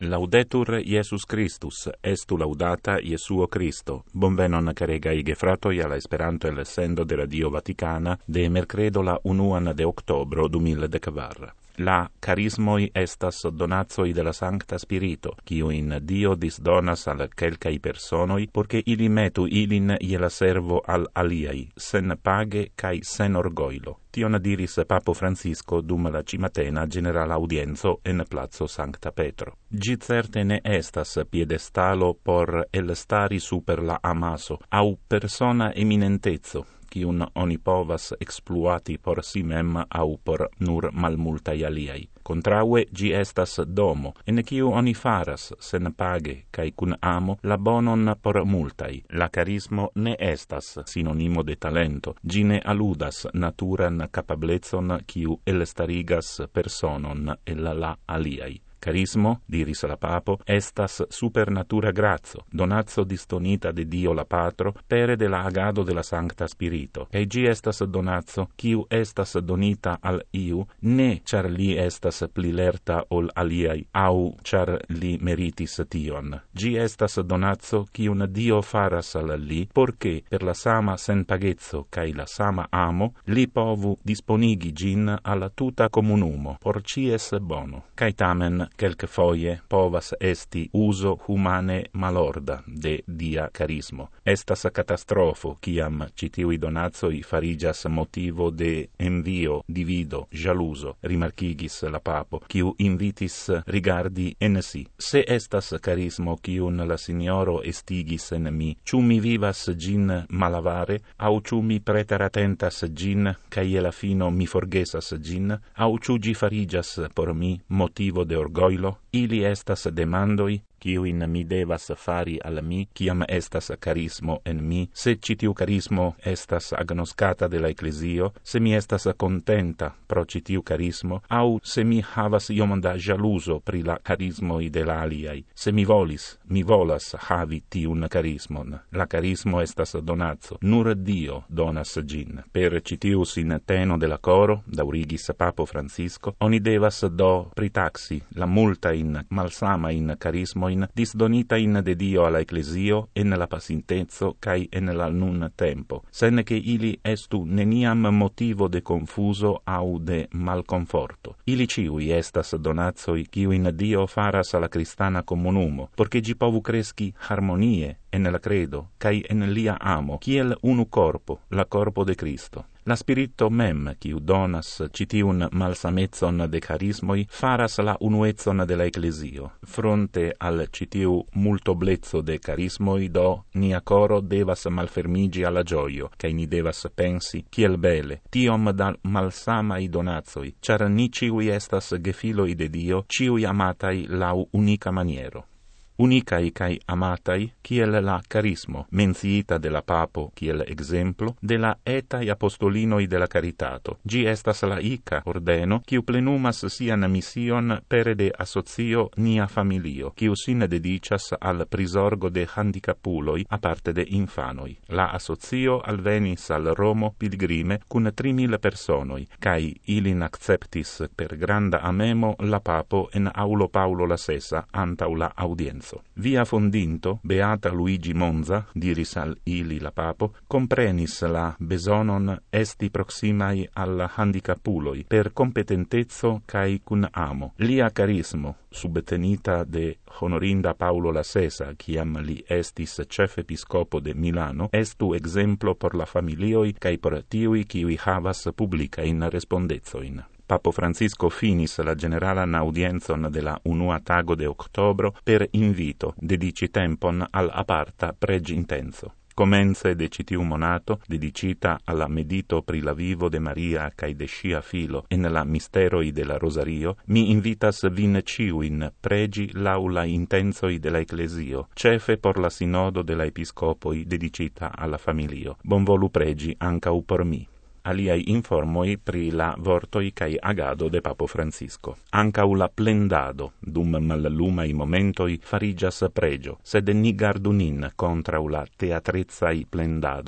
Laudetur Iesus Christus, estu laudata Iesuo Christo. Bonvenon caregai gefratoi alla Esperanto el sendo de Radio Vaticana de mercredo la 1 de octobro 2014. La charismoi estas donazoi de la Sancta Spirito, quiuin Dio disdonas al quelcai personoi, porque ili metu ilin iela servo al aliai, sen page cae sen orgoilo. Tion diris Papo Francisco dum la cimatena general audienzo en Plazo Sancta Petro. Gi certe ne estas piedestalo por elstari super la amaso, au persona eminentezo, quiun oni povas expluati por si mem au por nur malmultai aliai. Contraue, gi estas domo, en quiu oni faras, sen page, cae cun amo, la bonon por multai. La charismo ne estas sinonimo de talento, gi ne aludas naturan capablezon quiu elstarigas personon el la aliai. Charismo, diris la Papo, estas supernatura grazo, donatio distonita de Dio la Patro, pere de la agado de la Sancta Spirito, e gi estas donatio, quiu estas donita al iu, ne char li estas pli lerta ol aliai, au char li meritis tion. Gi estas donatio, quiun Dio faras al li, porche per la sama senpagezzo cae la sama amo, li povu disponigi gin alla tuta comunumo, por cies bono. Cae tamen, quelque foie povas esti uso humane malorda de dia charismo. Estas catastrofo, ciam citiui donazoi farigas motivo de envio, divido, jaluso, rimarcigis la Papo, quiu invitis rigardi en si. Se estas charismo quiun la Signoro estigis en mi, ciu mi vivas gin malavare, au ciu mi preteratentas gin, cae la fino mi forgesas gin, au ciu gi farigas por mi motivo de orgoglio, ili estas demandoi, quiuin mi devas fari al mi, ciam estas charismo en mi, se citiu charismo estas agnoscata de la Ecclesio, se mi estas contenta pro citiu charismo, au se mi havas iom da jaluso pri la charismoi de la aliai, se mi volas havi tiun charismon. La charismo estas donatio, nur Dio donas gin. Per citiu sinteno de la coro, daurigis Papo Francisco, oni devas do pritaxi la multain malsamain charismoin disdonita in de Dio alla Ecclesio en la pacientezo cae en la nun tempo, sen che ili estu neniam motivo de confuso au de malconforto. Ili ciui estas donazoi quiuin Dio faras alla cristana comunumo, porche gi povu cresci harmonie en la credo, cae en lia amo, kiel unu corpo, la corpo de Cristo. La Spirito mem, quiu donas citiun malsamezzon de charismoi, faras la unuezzon de la Ecclesio. Fronte al citiu multoblezzo de charismoi, do, nia coro devas malfermigi alla gioio, cae ni devas pensi, kiel bele, tiom da malsamai donazoi, char ni ciui estas gefiloi de Dio, ciui amatai lau unica maniero. Unicai cae amatai, kiel la charismo, menciita de la Papo kiel exemplo, de la etai apostolinoi de la caritato. Gi estas la ica ordeno, kiu plenumas sian mission pere de asocio nia familio, kiu sin dedicas al prisorgo de handicapuloi aparte de infanoi. La asocio alvenis al Romo pilgrime cun 3000 personoi, cae ilin acceptis per granda amemo la Papo en aulo Paulo la Sesa antau la audienzo. Via fondinto, Beata Luigi Monza, diris al ili la Papo, comprenis la besonon esti proximai al handicapuloi per competentezo cae cun amo. Lia charismo, subtenita de honorinda Paulo la Sesa, ciam li estis cefepiscopo de Milano, estu exemplo por la familioi cae por tiui quiui havas publica in respondezoin. Papo Francisco finis la generalan audienzon de la 1 tago de octobro per invito dedici tempon al aparta pregi intenso. Comence de citiu monato, dedicita alla medito pri la vivo de Maria cae de sia filo en la misteroi de la Rosario, mi invitas vin ciuin pregi laula intensoi de la Ecclesio, cefe por la sinodo de la episcopoi dedicita alla familio. Bonvolu pregi ancau por mi. Aliai informoi pri la vortoi cae agado de Papo Francisco. Ancau la plendado, dum mallumai momentoi, farigas pregio, sed ni gardunin contrau la teatrezai plendadoi.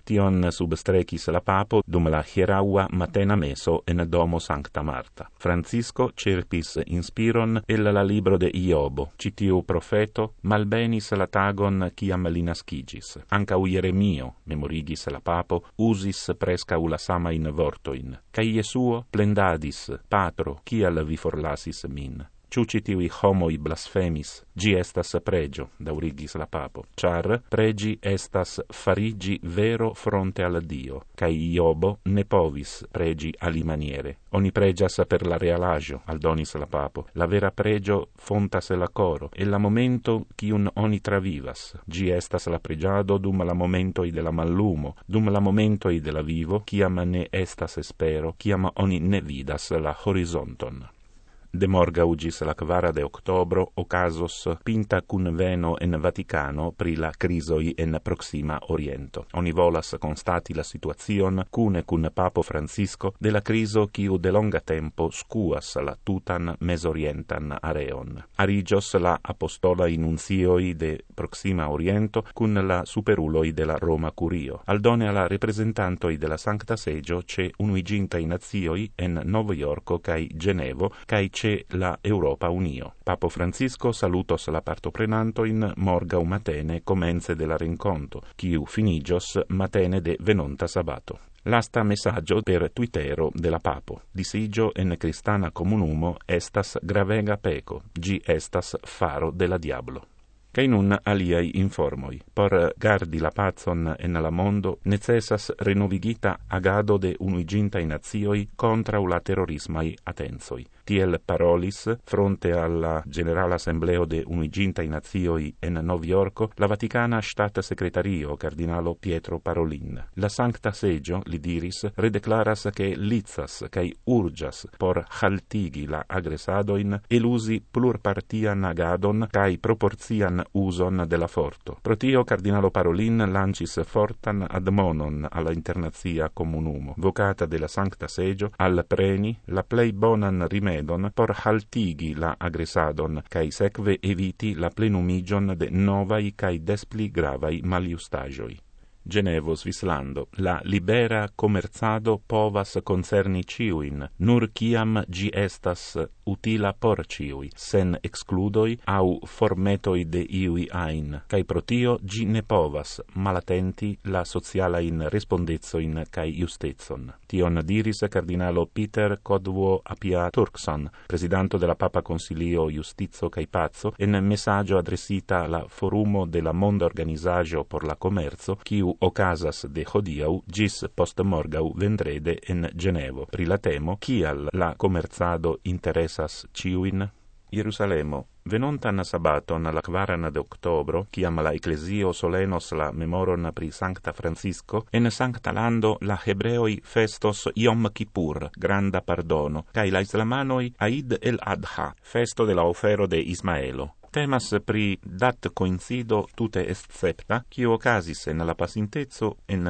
Tion substrecis la papo dum la hieraua matena meso en domo Sancta Marta. Francisco cerpis inspiron el la libro de Iobo, citiu profeto malbenis la tagon ciam li nascigis. Ancau Jeremio, memorigis la papo, usis prescau la samain vortoin. Cai Iesuo plendadis, patro, cial vi forlasis min? Ciu citivi homoi blasfemis, gi estas pregio, daurigis la papo, char pregi estas farigi vero fronte al Dio, cae Iobo ne povis pregi alimaniere. Oni pregias per la realagio, aldonis la papo, la vera pregio fontas la coro, e la momento cium oni travivas, gi estas la pregiado dum la momentoi de la mallumo, dum la momentoi de la vivo, ciam ne estas espero, ciam oni ne vidas la horizonton. De morgau gis la 4 de octobro ocasos pinta conveno en Vaticano pri la crisoi en Proxima Oriento. Oni volas constati la situazion cune cun Papo Francisco de la criso quiu de longa tempo scuas la tutan mesorientan areon. Arigios la apostola nuncioi de Proxima Oriento cun la superuloi de la Roma Curio. Aldone alla representantoi de la Sancta Seggio ce unuiginta in nazioi en Novo Yorko cae Genevo cae ce la Europa Unio. Papo Francisco salutos la partoprenanto in morgau matene comence de la renconto, quiu finigios matene de venonta sabato. Lasta messaggio per Twittero de la Papo. Disigio en Cristana Comunumo estas gravega peco, gi estas faro de la diablo. Cae nun aliai informoi. Por gardi la pazon en la mondo, necessas renovigita agado de unuigintai nazioi contra la terrorismai atensoi. Tiel parolis, fronte alla General Assembleo de Unuigintai Nazioi en Nov Yorko, la Vaticana Stat Secretario Cardinalo Pietro Parolin. La Sancta Seggio, li diris, redeclaras che lizas cae urgas por haltigi la agresadoin elusi plurpartian agadon cae proporzian uson de la forto. Pro tio Cardinalo Parolin lancis fortan admonon alla internazia comunumo, vocata de la Sancta Seggio al preni la plei bonan rimedon por haltigi la agresadon, cae sekve eviti la plenumigion de novai cae despli gravai maliustagioi. Genevo, Svislando. La libera commerzado povas concerni ciuin, nur ciam gi estas utila por ciui, sen excludoi au formetoi de iui ain, cae pro tio gi ne povas malatenti la socialain respondezzoin cae justezon. Tion diris Cardinalo Peter Codwo Apia Turkson, presidanto de la Papa Consilio Justizo cae Pazzo, en messaggio adressita alla Forumo de la Monda Organizagio por la Commerzo, quiu ocasas de hodiau gis post morgau vendrede en Genevo. Pri la temo, cial la commerzado interessas ciuin? Jerusalemo. Venontan sabaton la 4 de octobro, ciam la Ecclesio solenos la memoron pri Sancta Francisco, en Sancta Lando la hebreoi festos Yom Kippur, granda pardono, cae la islamanoi Aid el Adha, festo de la ofero de Ismaelo. Temas pri dat coincido tute escepta, cio ocasis en la pasintezo en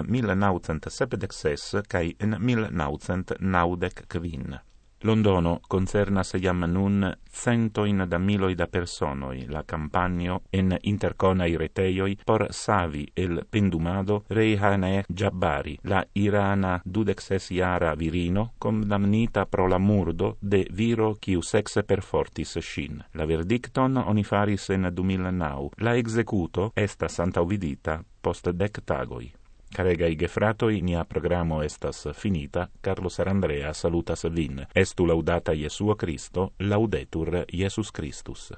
1976 cae en 1995. Londono concernas jam nun centoin da miloi da personoi la campagno en interconai reteioi por savi el pendumado Rehaneh Jabbari, la irana 26-jara virino condamnita pro la murdo de viro quiu sexe perfortis shin. La verdicton oni faris en 2009. La executo estas antaŭvidita post 10 tagoi. Caregai gefratoi, nia programo estas finita. Carlos Arandrea salutas vin. Estu laudata Iesuo Cristo, laudetur Iesus Christus.